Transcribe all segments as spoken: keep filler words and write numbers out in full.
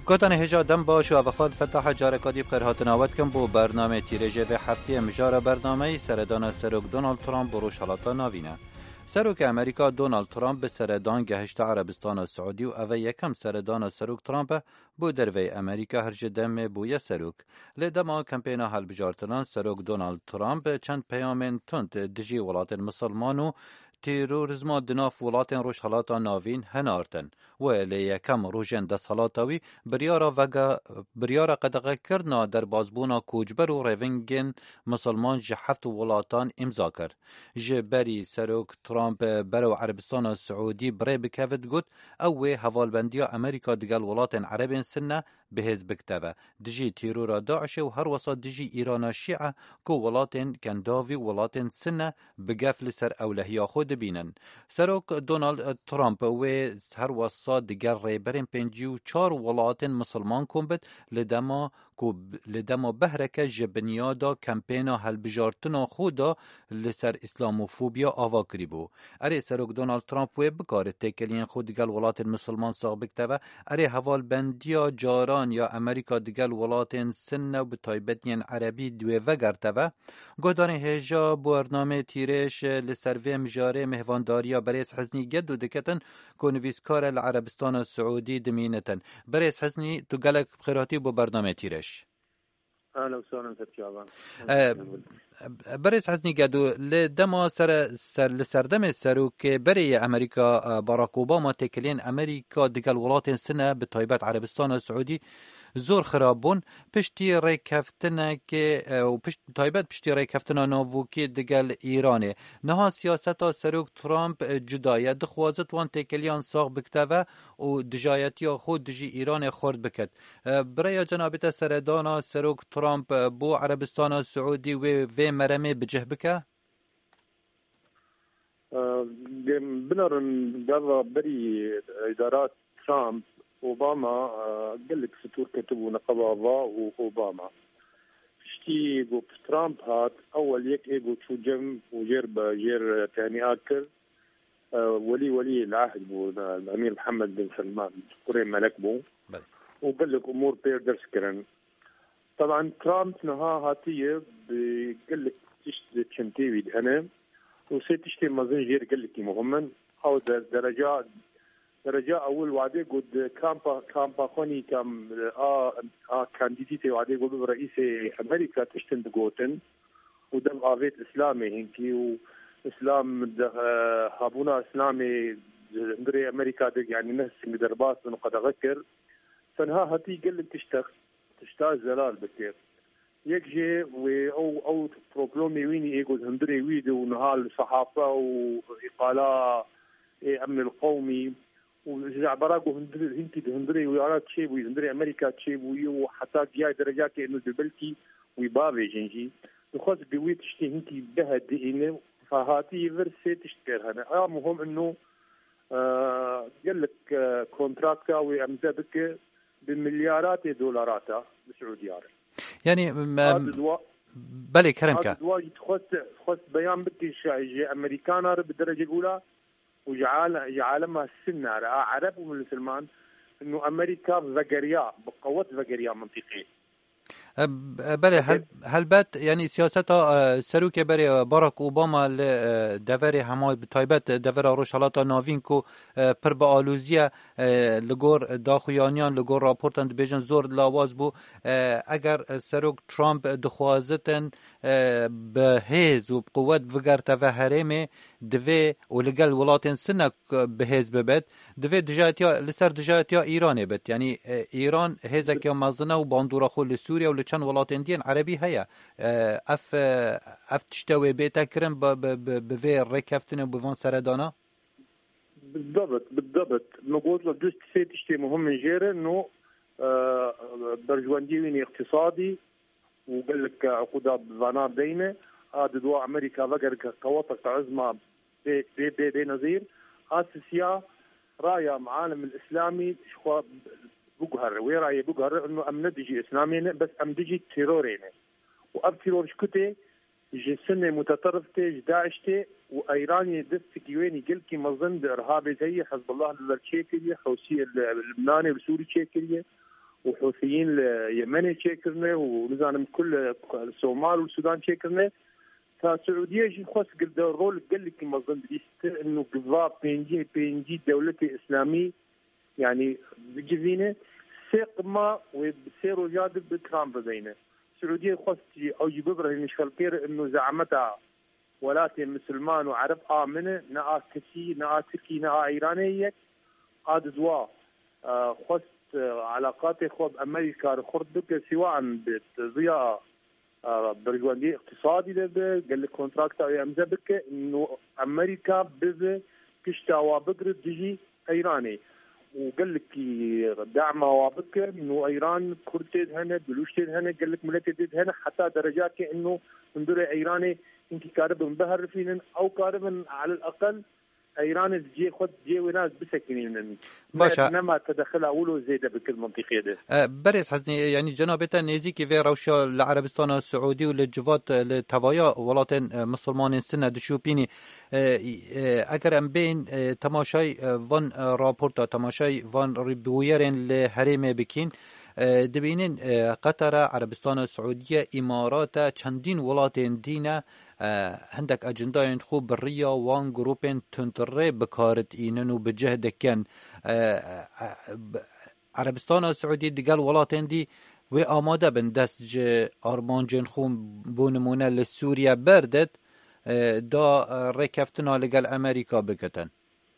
گوتن هجا دم باش و افخاد فتح جارکادی بخیرهات ناوت کن بو برنامه تیرژه و هفته مجار برنامه سردان سروک دونالد ترامپ بروش حالاتا ناوینه. سروک امریکا دونالد ترامپ به سردان گهشت عربستان سعودی و اوه یکم سردان سروک ترامپ بو دروی امریکا هرج دم بوی سروک. لدما کمپینا حل بجارتنان سروک دونالد ترامپ چند پیامن تند دجی ولات مسلمانو تیروریزما دناف ولاتن روش حالاتا ناوین هنارتن و لیکم روژن دست حالاتاوی بریارا وگا بریارا قدقه کرنا در بازبونا کوجبر و ریونگن مسلمان جحفت ولاتان امضا کر. جبری سروک ترامپ برو عربستان سعودی بری بکفت گوت اوه حوالبندیا امریکا دگل ولاتن عربین سنه به حزب کتبه دجی تیرورا داعش و هر وسط دجی ایران شیعه کو ولاتن کنداوی ولاتن سنه بگفل سر اولهیا خود بینن. سروک دونالد ترامپ و هر وسط دگر ریبرین پنجی و چار ولاتن مسلمان کنبت لدما کو لدما بهرکه جبنیادا کمپینا هلبجارتنا خودا لسر اسلاموفوبیا آوا کریبو. اره سروک دونالد ترامپ و بکار تکلین خود دگل ولاتن مسلمان ساق بکتبه اره حوال بندیا جاران یا امریکا دگل ولاتن سنه و بتایبتین عربی دوی وگرتبه گودان هجا برنامه تیرش لسروی مجاره مهوانداریا بریس حزنی گد و دکتن کنویسکار العربستان سعودی دمینتن. بریس حزنی تو گلک بخیراتی با برنامه تیرش. اهلا وسهلا فتيابان. بريس حسني قادو لدما سر سر لسردم سروك بري امريكا باراك اوباما تكلين امريكا دقال ولاتين سنه بتايبات عربستان السعودي زور خرابون پشتی ریکفتنه که و پشت تایبت پشتی ریکفتنه ناووکی دگل ایرانه نها سیاستا سروک ترامپ جدایه دخوازت وان تکلیان ساق بکتوه و دجایتی خود دجی ایران خورد بکد. برای جنابت سردانا سروک ترامپ بو عربستان سعودی و و مرمه بجه بکه؟ بنرن قضى بري ادارات ترامب اوباما قال لك ستور كتبوا نقبا واوباما شتي جو ترامب هات اول يك ايجو شو جم وجير بجير تاني اكل ولي ولي العهد بو الامير محمد بن سلمان قريب ملك بو وقال لك امور بيردرس كرن. طبعا ترامب نها هاتيه قال لك تشتي تشنتيوي انا وسيت تشتي مازن جير قال لك مهمن او درجات درجة أول وعده قد كامبا كامبا خوني كم آ آ كانديديتي وعده قد رئيس أمريكا تشتن دقوتن ودم آفيت إسلامي هنكي وإسلام هابونا إسلامي دري أمريكا دق يعني ناس مدربات من قد أذكر فنها هتي قل تشتغ تشتاج زلال بكير يكجي أو أو بروبلومي ويني يقول هندري ويدو ونهال صحافة وإقالة أمن القومي وإذا عبراقو هندري هنتي هندري ويارات شيء وهندري أمريكا شيء وحتى جاي درجات إنه دبلتي ويبابي جنجي وخاص بويت تشتي هنتي بها دينه فهاتي فرسي تشتكر هنا آه مهم إنه آه قال لك آه كونتراكتا وأمزبك بمليارات دولارات بسعوديات يعني بلي كرمك هذا دواء خاص خاص بيان بك شيء أمريكانا بالدرجة الأولى وجعل جعلما السنة عرب ومسلمان إنه أمريكا فقرياء بقوة فقرياء منطقية. بله هل هل بات يعني سياسة سروك بري باراك أوباما لدفري هماي بتايبت دفرة روشالات نافينكو پر بآلوزية لجور داخويانيان لجور راپورتان بيجن زور لاواز بو اگر سروك ترامب دخوازتن بهز وبقوة فقر تفهرمه دوی ولقل ولاتن سنك بهز ببت دوی دجاتيا لسر دجاتيا إيراني بت يعني إيران هزك يوم مزنة وباندورا خول لسوريا ولچن ولاتن دين عربي هيا اف اف تشتوي بيتا كرم بفي ركفتن وبفان سردانا بالضبط بالضبط نقول لك دوست سيتشتي مهم جير انه برجوانديويني اقتصادي وقال لك عقودات فانا دينه هذا دواء امريكا فقر قواتك عزمه بي بي بي, بي نظير اساسيا رايا معالم الاسلامي شو بقهر ويراي بقهر انه ام ندجي اسلامي بس ام دجي تيرورين واب تيرور شكتي جي سنه متطرفته داعشته وايراني دستك ويني قلكي مظن ارهابي زي حزب الله التشيكيه حوثي اللبناني والسوري تشيكيه وحوثيين اليمني تشكرنا ونزانم كل الصومال والسودان تشكرنا فالسعودية جي خوص قد رول قال لك مظن بديست إنه قضاء بينجي بينجي دولة إسلامي يعني بجزينة سيق ما وبسيرو جاد بكرام بدينه السعودية خوص أو جببره المشكلة كير إنه زعمتها ولاتي مسلمان وعرب آمنة ناء كسي ناء تركي ناء إيرانية هذا دواء خوص علاقات خوب أمريكا خردك سواء بضياء برجواندي اقتصادي ده قال لك كونتراكت او يمزبك انه امريكا بز كشتا وابقر تجي ايراني وقال لك دعم وابك انه ايران كرتد هنا بلوشتد هنا قال لك ملكتد هنا حتى درجات انه ندور ايراني انت كارب انبهر فينا او كارب على الاقل ايران جي خد جي وناس بسكنين باشا انما تدخل اولو زياده بكل منطقه ده بريس حسني يعني جنابتا نزيكي في روشا العربستان السعودي ولجوات لتوايا ولاتن مسلمان سنه دشوبيني اگر ام بين تماشای وان راپورتا تماشای وان ربويرن لحرم بكين دبینن قطر عربستان السعودية امارات چندین ولاتن دینه هندك اجنداين خوب بريا وان جروبين تنتري بكارت اينن وبجهد كان عربستان السعودية دقال ولاتن دي و آماده بن دست آرمانجن خون بونمونه لسوريا بردت دا ركفتنا لقال امريكا بكتن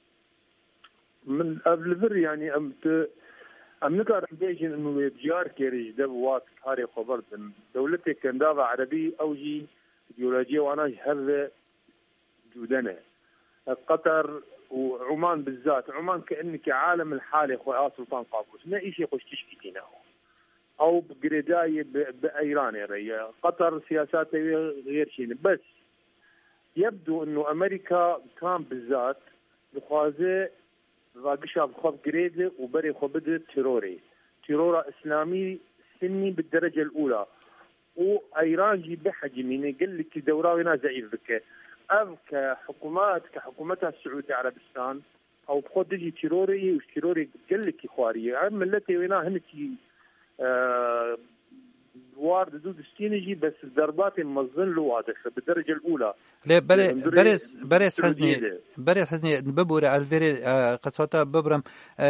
من قبل ذر يعني امت ام نقدر نبيجن انه بجار كيرج دبوات هاري خبرت دولتي كان دابا عربي اوجي ايديولوجيا وانا هذا جودنا قطر وعمان بالذات عمان كانك عالم الحالي اخويا سلطان قابوس ما اي شيء خوش تشكينا او بجريداي بايران يا قطر سياساتها غير شيء بس يبدو انه امريكا كان بالذات بخازه راقشها بخوف جريده وبري خبده تيروري تيرورا اسلامي سني بالدرجه الاولى وايران جي بحجم قال لك دوراوينا زعيف بك اب كحكومات كحكومتها السعوديه عربستان او بخود يجي تيروري وش تيروري قال لك خواريه عم التي وينا هنكي آه وارد دود ستينجي بس الضربات المظن له واضحه بالدرجه الاولى لا بريس بريس حزني بريس حزني ببور الفيري قصاتا ببرم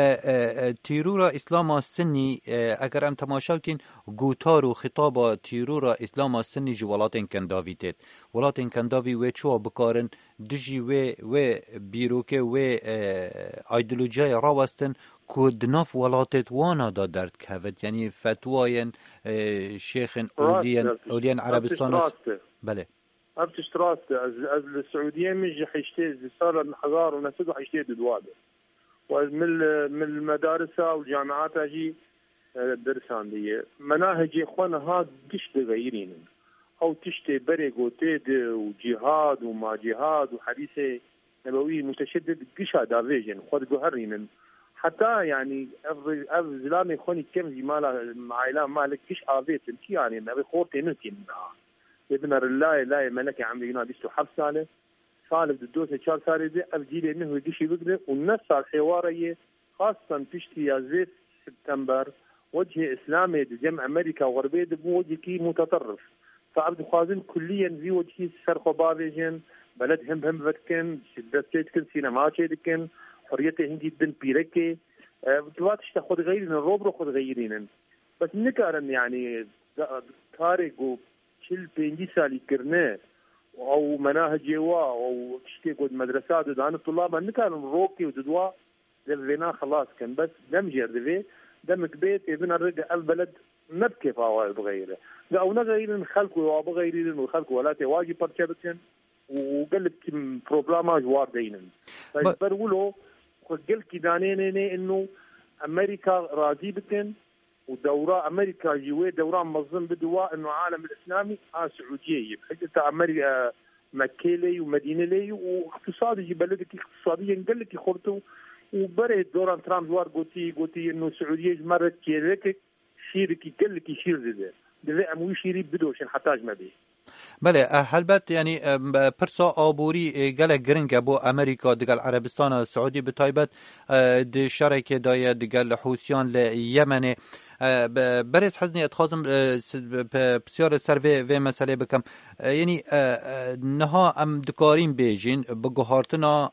تيرورا اسلام السني اگر ام تماشاكين گوتار و خطاب تيرورا اسلام السني جوالاتن كنداويتت ولاتن كنداوي و چو بكارن دجي و و بيروكه و ايديولوژي راوستن کودناف ولاتت وانا دا درد كهفت يعني فتواين شيخ اوليان اوليان عربستان بله ابتش تراست از السعوديه مش حيشتي صار الحضار ونسد حيشتي دواده ومن من المدارس والجامعات اجي درسان دي مناهج اخوانا هاد دش تغيرين او تشتي بريغو تيد وجهاد وما جهاد وحديث نبوي متشدد قشا دافيجن خد جوهرين حتى يعني اف زلامي خوني كم زي مالا عائله مالك كش افيت كي يعني نبي خورتي نتي ابن الله لا ملك عم يناديستو حب ساله صالح الدوسه شال ساري دي ابجي انه يجي بقدر والنص الحواريه خاصه تشتي يا زيت سبتمبر وجه اسلامي جمع امريكا وغربيه بوجه كي متطرف فعبد خازن كليا في وجهي سرخو بافيجن بلد هم هم فكن شدت كن سينما دكن حريته هندي دن بيركي بتواتش تاخذ غيرين الروبرو خذ غيرين بس نكارن يعني كاريغو كل بينجي سالي كرنه او مناهج جوا او تشتي قد مدرسات ودان الطلاب نكارن روكي ودوا دفينا خلاص كان بس دم جردفي دمك بيت ابن الرجع البلد نبكي فاوا بغيره او نغيرين خلقوا وبغيرين وخلق ولا تواجي برشبتن وقلب كم بروبلما جوار دينن فبرولو قل كدانين انه امريكا راضي بكن ودورة امريكا جوي دورة منظم بدواء انه عالم الاسلامي اه سعوديه بحيث امريكا مكه لي ومدينه لي واقتصادي بلدك اقتصاديا قال لك خرطوا وبرد دوران ترامب وار قوتي قوتي انه السعوديه مرت كيرك شيركي قال لك يشير زي ده اموي شيري بدوشن حتاج ما بيه بله هلبت يعني پرسا آبوری گل گرنگ بو امریکا دگل عربستان سعودی بتایبت د شرکه دای دگل حوثیان ل یمن برز حزني اتخازم بسیار سر و مسئله بکم یعنی نها ام دکاریم بیجین بگوهارتنا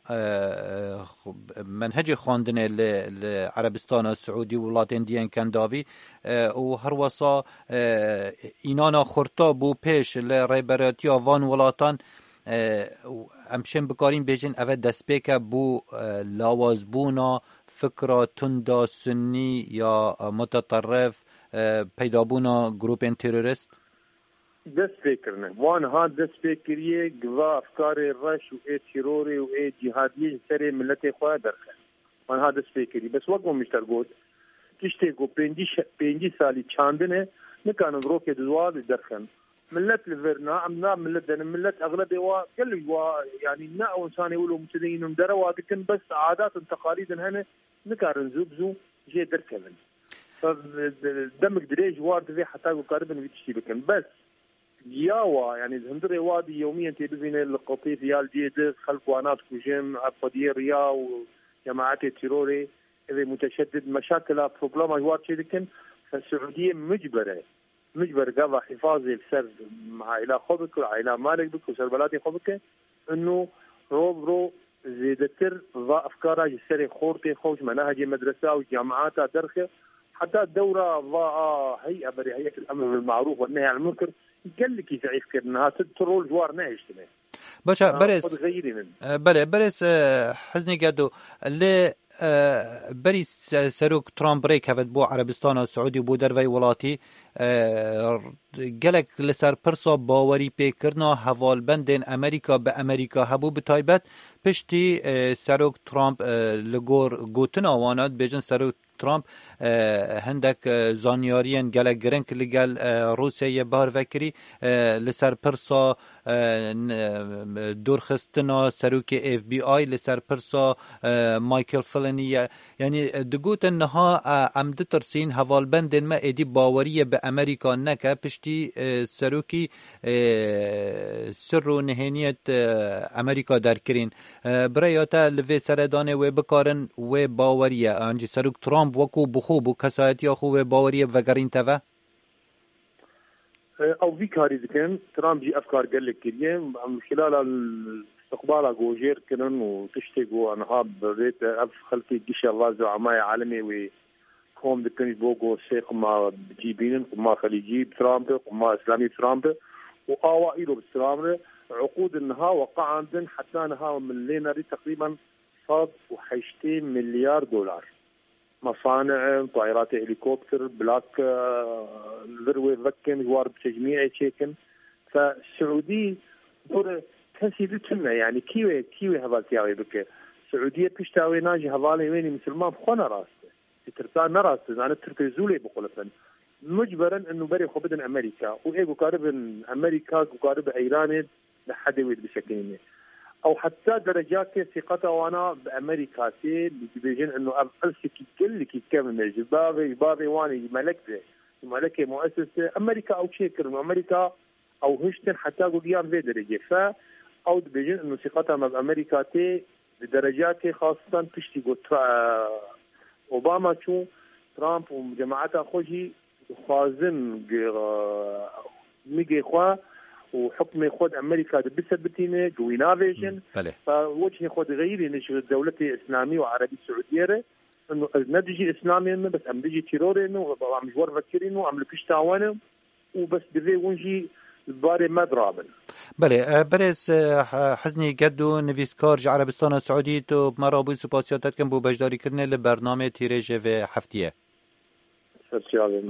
منهج خواندنه لعربستان السعودي ولاتين ديان كنداوي و هر وصا اینانا خورتا بو پیش لریبراتیا وان ولاتان امشن بکاریم بیجین اوه دسپیک بو لاوازبونا فکر تندا سنی یا متطرف پیدابونا گروپین تروریست دست فکرنه وان ها دست فکریه گوا افکار رش و ای تروری و ای جهادی سر ملت خواه درخه وان ها دست فکری بس وقت مشتر گود تشتی گو پنجی, ش... پنجی سالی چاندنه نکانن روک دوال درخن ملت لفرنا امنا ملت دن ملت اغلب وا كل وا يعني نا انسان يقولوا متدينهم دروا لكن بس عادات وتقاليد هنا نكارن زوبزو جي دركمن فدمك دريج وارد في حتى قريبا بتشتي بكن بس ياوا يعني هندري وادي يوميا تلفزيون القطيف يال جيد خلف وانات كوجيم ابدي ريا وجماعات التيروري اذا متشدد مشاكل بروبلم جوار لكن فالسعوديه مجبره مجبر قضى حفاظي بسر عائلة خبك وعائلة مالك بك وسر بلاتي خبك انه روبرو زيدتر ضا افكارها جسري خورتي خوش مناهج مدرسة وجامعات درخة حتى الدورة ضاء هيئة بري هيئة الامر بالمعروف والنهي عن المنكر قال لك يعيش كأنها تدترول جوار ناهجتنا باشا برس بله برس حزني قدو اللي بری سروک ترامپ ریک هفت بو عربستان و سعودی بو دروی ولاتی گلک لسر پرسا باوری پیکرنا حوال بندین امریکا به امریکا هبو بتایبت پشتی سروک ترامپ لگور گوتن آوانات بیجن سروک ترامپ هندک زانیارین گلک گرنک لگل روسیه بار وکری لسر پرسا دورخستنا سروک اف بی آی لسر پرسا مایکل فلنی یعنی دگوت انها عمد ترسین حوال بندن ما ایدی باوریه به امریکا نکه پشتی سروکی سر و نهینیت امریکا در کرین برایاتا لوی سردانه و بکارن و باوریه انجی سروک ترامپ وکو بخوب و کسایتی خو و باوریه وگرین توا او في كاري ذكن ترامب جي افكار قال لك كريم من خلال استقبال جوجير كنن وتشتقوا انهاب ريت اف خلفي قشا غازو عماي عالمي وكوم ذكن بوغو سيق ما بجيبين ما خليجي ترامب وما اسلامي ترامب واوائله بالترامب عقود انها وقع عندن حتى انها من لينا تقريبا صاد وحيشتين مليار دولار مصانع طائرات هليكوبتر بلاك ذروه فكن جوار بتجميع تشيكن فالسعودي دور تنسيبتنا يعني كيوي كيوي هذالتياوي بك السعوديه بتشتاوي ناجي هذالي ويني مسلمان بخونا راسته ترتان نراسته انا ترتزولي بقولتن مجبرا انه بري خبدن امريكا وايغو قارب امريكا وقارب ايران لحد ويد بشكل او حتى درجات ثقته وانا بامريكا تي بيجين انه ابلسك كل كي كامل جبابي جبابي واني ملكته ملكه مؤسسه امريكا او شيكر امريكا او هشتن حتى قديان في درجه ف او بيجين انه ثقتها مع امريكا تي بدرجات خاصه تشتي اوباما شو ترامب وجماعته خوجي خازن ميجي خوا وحكم خود امريكا بسبتينه جوينا فيجن فوجه خود غيري نشغل دولتي اسلامي وعربي سعوديه انه ندجي اسلامي بس ام بيجي تيرور انه عم جور فكرينه عم لكش تعاونه وبس بذي ونجي الباري ما درابن بله برز حزني قدو نویسکار عربستان السعودي تو مرابو سپاسیاتت کن بو بجداری کرنه لبرنامه تیرژ و هفتیه